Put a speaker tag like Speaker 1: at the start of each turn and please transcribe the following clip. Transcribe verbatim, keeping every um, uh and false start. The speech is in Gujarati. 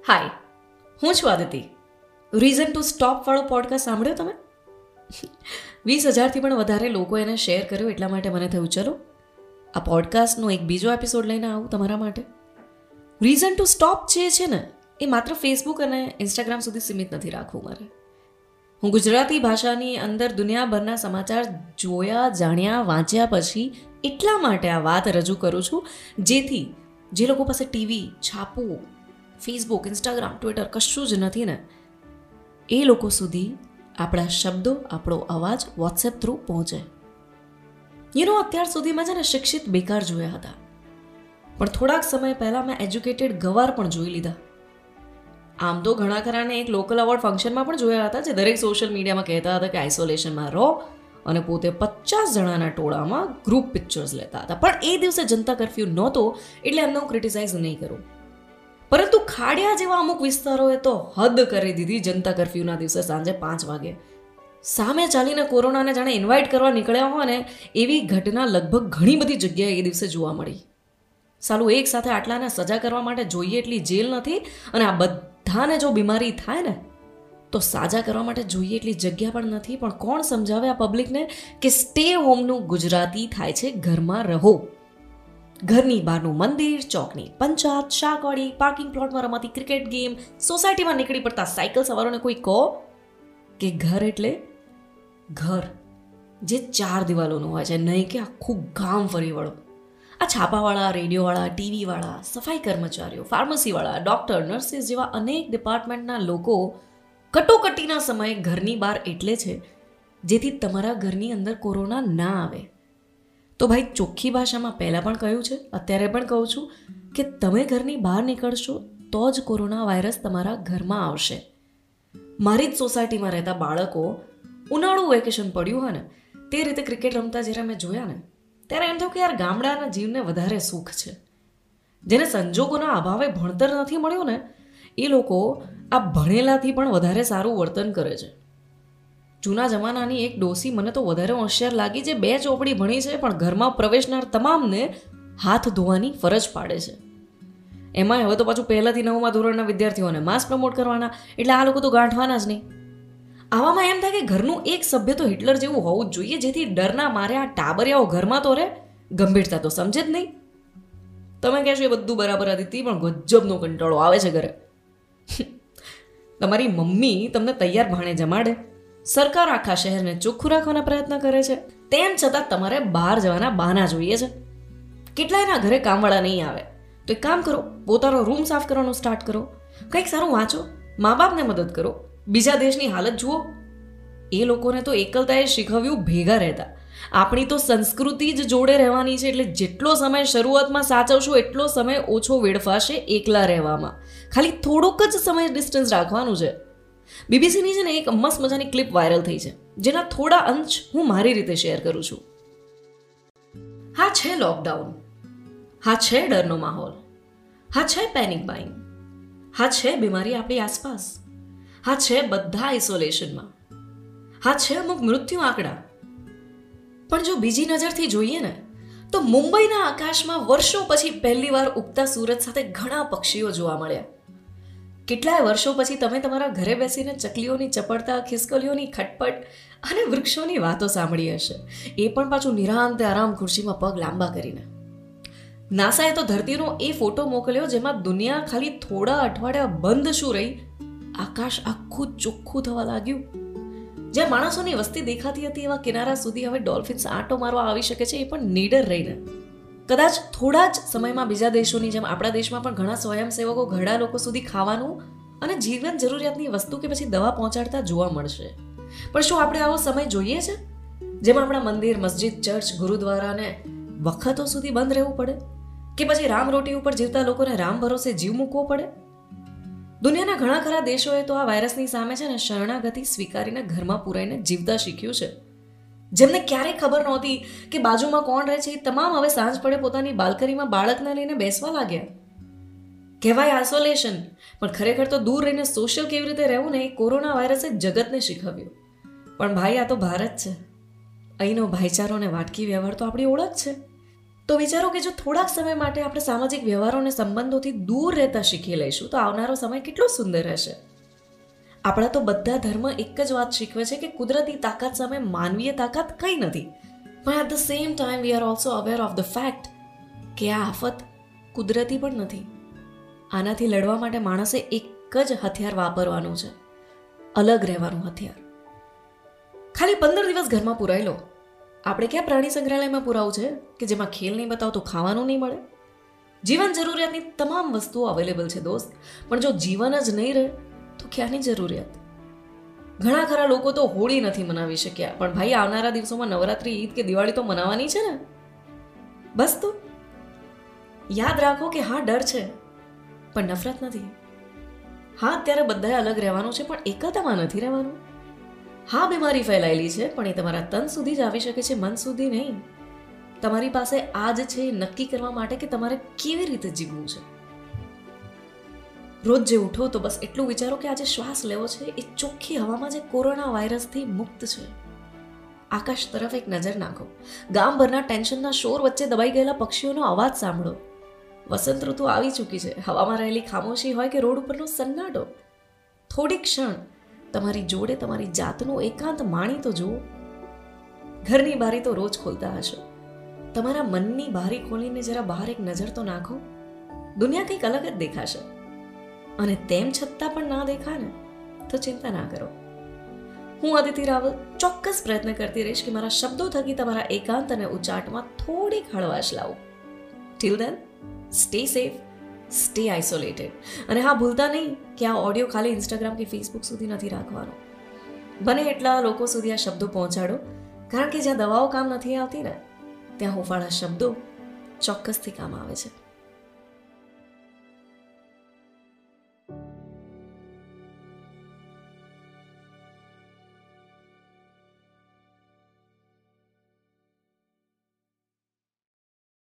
Speaker 1: હાય, હું છું આદિતિ. રીઝન ટુ સ્ટોપ વાળો પોડકાસ્ટ સાંભળ્યો તમે? વીસ હજારથી પણ વધારે લોકો એને શેર કર્યો, એટલા માટે મને થયું ચલો આ પોડકાસ્ટનો એક બીજો એપિસોડ લઈને આવું તમારા માટે. રીઝન ટુ સ્ટોપ જે છે ને, એ માત્ર ફેસબુક અને ઇન્સ્ટાગ્રામ સુધી સીમિત નથી રાખવું મારે. હું ગુજરાતી ભાષાની અંદર દુનિયાભરના સમાચાર જોયા, જાણ્યા, વાંચ્યા પછી એટલા માટે આ વાત રજૂ કરું છું, જેથી જે લોકો પાસે ટીવી, છાપું, ફેસબુક, ઇન્સ્ટાગ્રામ, ટ્વિટર કશું જ નથી ને, એ લોકો સુધી આપણા શબ્દો, આપણો અવાજ વોટ્સએપ થ્રુ પહોંચે. યુ નો, અત્યાર સુધીમાં છે ને શિક્ષિત બેકાર જોયા હતા, પણ થોડાક સમય પહેલાં મેં એજ્યુકેટેડ ગવાર પણ જોઈ લીધા. આમ તો ઘણા ખરાને એક લોકલ અવોર્ડ ફંક્શનમાં પણ જોયા હતા, જે દરેક સોશિયલ મીડિયામાં કહેતા હતા કે આઇસોલેશનમાં રહો અને પોતે પચાસ જણાના ટોળામાં ગ્રુપ પિક્ચર્સ લેતા હતા. પણ એ દિવસે જનતા કર્ફ્યુ નહોતો, એટલે એમને હું ક્રિટિસાઇઝ નહીં કરું. પરંતુ ખાડિયા જેવા અમુક વિસ્તારોએ તો હદ કરી દીધી. જનતા કર્ફ્યુના દિવસે સાંજે પાંચ વાગે સામે ચાલીને કોરોનાને જાણે ઇન્વાઇટ કરવા નીકળ્યા હોય ને, એવી ઘટના લગભગ ઘણી બધી જગ્યાએ એ દિવસે જોવા મળી. સાલું એક સાથે આટલાને સજા કરવા માટે જોઈએ એટલી જેલ નથી, અને આ બધાને જો બીમારી થાય ને તો સાજા કરવા માટે જોઈએ એટલી જગ્યા પણ નથી. પણ કોણ સમજાવે આ પબ્લિકને કે સ્ટે હોમનું ગુજરાતી થાય છે ઘરમાં રહો. ઘરની બહારનું મંદિર, ચોકની પંચાયત, શાકવાડી, પાર્કિંગ પ્લોટમાં રમાતી ક્રિકેટ ગેમ, સોસાયટીમાં નીકળી પડતા સાયકલ સવારોને કોઈ કહો કે ઘર એટલે ઘર જે ચાર દિવાલોનું હોય છે, નહીં કે આખું ગામ ફરી વળો. આ છાપાવાળા, રેડિયોવાળા, ટીવીવાળા, સફાઈ કર્મચારીઓ, ફાર્મસીવાળા, ડૉક્ટર, નર્સિસ જેવા અનેક ડિપાર્ટમેન્ટના લોકો કટોકટીના સમયે ઘરની બહાર એટલે છે જેથી તમારા ઘરની અંદર કોરોના ના આવે. તો ભાઈ, ચોખ્ખી ભાષામાં પહેલાં પણ કહ્યું છે, અત્યારે પણ કહું છું કે તમે ઘરની બહાર નીકળશો તો જ કોરોના વાયરસ તમારા ઘરમાં આવશે. મારી જ સોસાયટીમાં રહેતા બાળકો ઉનાળું વેકેશન પડ્યું હોય ને, તે રીતે ક્રિકેટ રમતા જ્યારે મેં જોયા ને, ત્યારે એમ થયું કે યાર, ગામડાના જીવને વધારે સુખ છે. જેને સંજોગોના અભાવે ભણતર નથી મળ્યું ને, એ લોકો આ ભણેલાથી પણ વધારે સારું વર્તન કરે છે. જૂના જમાનાની એક ડોસી મને તો વધારે હોશિયાર લાગી, જે બે ચોપડી ભણી છે પણ ઘરમાં પ્રવેશનાર તમામને હાથ ધોવાની ફરજ પાડે છે. એમાં હવે તો પાછું પહેલાથી નવમા ધોરણના વિદ્યાર્થીઓને માસ પ્રમોટ કરવાના, એટલે આ લોકો તો ગાંઠવાના જ નહીં. આવામાં એમ થાય કે ઘરનું એક સભ્ય તો હિટલર જેવું હોવું જ જોઈએ, જેથી ડરના મારે આ ટાબરિયાઓ ઘરમાં તો રહે, ગંભીરતા તો સમજે જ નહીં. તમે કહેશો એ બધું બરાબર હતી, પણ ગજબનો કંટાળો આવે છે ઘરે. તમારી મમ્મી તમને તૈયાર ભાણે જમાડે, સરકાર આખા શહેરને ચોખ્ખું રાખવાના પ્રયત્ન કરે છે, તેમ છતાં તમારે બહાર જવાના બહાના જોઈએ છે. કેટલાયના ઘરે કામવાળા નહીં આવે, તો એક કામ કરો, પોતાનો રૂમ સાફ કરવાનું સ્ટાર્ટ કરો, કંઈક સારું વાંચો, મા બાપને મદદ કરો, બીજા દેશની હાલત જુઓ. એ લોકોને તો એકલતાએ શીખવ્યું ભેગા રહેતા. આપણી તો સંસ્કૃતિ જ જોડે રહેવાની છે, એટલે જેટલો સમય શરૂઆતમાં સાચવશું એટલો સમય ઓછો વેડફાશે એકલા રહેવામાં. ખાલી થોડોક જ સમય ડિસ્ટન્સ રાખવાનું છે. બીબીસીની છે ને એક મસ્ત મજાની ક્લિપ વાયરલ થઈ છે, જેના થોડા અંશ હું મારી રીતે શેર કરું છું. હા, છે લોકડાઉન, હા છે ડરનો માહોલ, હા છે પેનિક બાઇંગ, હા છે બીમારી આપણી આસપાસ, હા છે બધા આઇસોલેશનમાં, હા છે અમુક મૃત્યુ આંકડા. પણ જો બીજી નજરથી જોઈએ ને, તો મુંબઈના આકાશમાં વર્ષો પછી પહેલી વાર ઉગતા સૂરજ સાથે ઘણા પક્ષીઓ જોવા મળ્યા. કેટલાય વર્ષો પછી તમે તમારા ઘરે બેસીને ચકલીઓની ચપળતા, ખિસકોલીઓની ખટપટ અને વૃક્ષોની વાતો સાંભળી હશે, એ પણ પાછું નિરાંતે આરામ ખુરશીમાં પગ લાંબા કરીને. નાસાએ તો ધરતીનો એ ફોટો મોકલ્યો જેમાં દુનિયા ખાલી થોડા અઠવાડિયા બંધ શું રહી, આકાશ આખું ચોખ્ખું થવા લાગ્યું. જ્યાં માણસોની વસ્તી દેખાતી હતી એવા કિનારા સુધી હવે ડોલ્ફિન્સ આંટો મારવા આવી શકે છે, એ પણ નીડર રહીને. કદાચ થોડા જ સમયમાં બીજા દેશોની જેમ આપણા દેશમાં પણ ઘણા સ્વયંસેવકો ઘરડા લોકો સુધી ખાવાનું અને જીવન જરૂરિયાતની વસ્તુ કે પછી દવા પહોંચાડતા જોવા મળશે. પણ શું આપણે આવો સમય જોઈએ છે, જેમાં આપણા મંદિર, મસ્જિદ, ચર્ચ, ગુરુદ્વારાને વખતો સુધી બંધ રહેવું પડે, કે પછી રામ રોટી ઉપર જીવતા લોકોને રામ ભરોસે જીવ મૂકવો પડે? દુનિયાના ઘણા ખરા દેશોએ તો આ વાયરસની સામે છે ને શરણાગતિ સ્વીકારીને ઘરમાં પુરાઈને જીવતા શીખ્યું છે. જેમને ક્યારેય ખબર નહોતી કે બાજુમાં કોણ રહે છે, એ તમામ હવે સાંજ પડે પોતાની બાલ્કનીમાં બાળકને લઈને બેસવા લાગ્યા. કહેવાય આઇસોલેશન, પણ ખરેખર તો દૂર રહીને સોશિયલ કેવી રીતે રહેવું ને, એ કોરોના વાયરસે જગતને શીખવ્યું. પણ ભાઈ, આ તો ભારત છે, અહીંનો ભાઈચારો અને વાટકી વ્યવહાર તો આપણી ઓળખ છે. તો વિચારો કે જો થોડાક સમય માટે આપણે સામાજિક વ્યવહારો અને સંબંધોથી દૂર રહેતા શીખી લઈશું તો આવનારો સમય કેટલો સુંદર રહેશે. આપણા તો બધા ધર્મ એક જ વાત શીખવે છે કે કુદરતી તાકાત સામે માનવીય તાકાત કંઈ નથી, પણ at the same time we are also aware of the fact કે આ આફત કુદરતી પણ નથી. આનાથી લડવા માટે માણસે એક જ હથિયાર વાપરવાનું છે, અલગ રહેવાનું હથિયાર. ખાલી પંદર દિવસ ઘરમાં પુરાઈ લો. આપણે ક્યાં પ્રાણી સંગ્રહાલયમાં પુરાવું છે કે જેમાં ખેલ નહીં બતાવો તો ખાવાનું નહીં મળે? જીવન જરૂરિયાતની તમામ વસ્તુઓ અવેલેબલ છે દોસ્ત, પણ જો જીવન જ નહીં રહે તો ક્યાંની જરૂરિયાત? ઘણા ખરા લોકો તો હોળી નથી મનાવી શક્યા, પણ ભાઈ આવનારા દિવસોમાં નવરાત્રી, ઈદ કે દિવાળી તો મનાવવાની છે ને. બસ તો યાદ રાખો કે હા ડર છે પણ નફરત નથી. હા અત્યારે બધાએ અલગ રહેવાનું છે પણ એકતામાં નથી રહેવાનું. હા બીમારી ફેલાયેલી છે પણ એ તમારા તન સુધી જ આવી શકે છે, મન સુધી નહીં. તમારી પાસે આ જ છે નક્કી કરવા માટે કે તમારે કેવી રીતે જીવવું છે. રોજ જે ઉઠો તો બસ એટલું વિચારો કે આજે શ્વાસ લેવો છે એ ચોખ્ખી હવામાં જે કોરોના વાયરસથી મુક્ત છે. આકાશ તરફ એક નજર નાખો. ગામભરના ટેન્શનના શોર વચ્ચે દબાઈ ગયેલા પક્ષીઓનો અવાજ સાંભળો. વસંત ઋતુ આવી ચૂકી છે. હવામાં રહેલી ખામોશી હોય કે રોડ ઉપરનો સન્નાટો. થોડી ક્ષણ તમારી જોડે તમારી જાતનું એકાંત માણી તો જુઓ. ઘરની બારી તો રોજ ખોલતા હશો. તમારા મનની બારી ખોલીને જરા બહાર એક નજર તો નાખો. દુનિયા કંઈક અલગ જ દેખાશે. અને તેમ છતાં પણ ના દેખાય ને તો ચિંતા ના કરો. હું અદિતિ રાવલ ચોક્કસ પ્રયત્ન કરતી રહીશ કે મારા શબ્દો થકી તમારા એકાંત અને ઉચાટમાં થોડીક હળવાશ લાવું. Till then stay safe, stay isolated. અને હા ભૂલતા નહીં કે આ ઓડિયો ખાલી ઇન્સ્ટાગ્રામ કે ફેસબુક સુધી નથી રાખવાનો. બને એટલા લોકો સુધી આ શબ્દો પહોંચાડો, કારણ કે જ્યાં દવાઓ કામ નથી આવતી ને ત્યાં હુંફાળા શબ્દો ચોક્કસથી કામ આવે છે.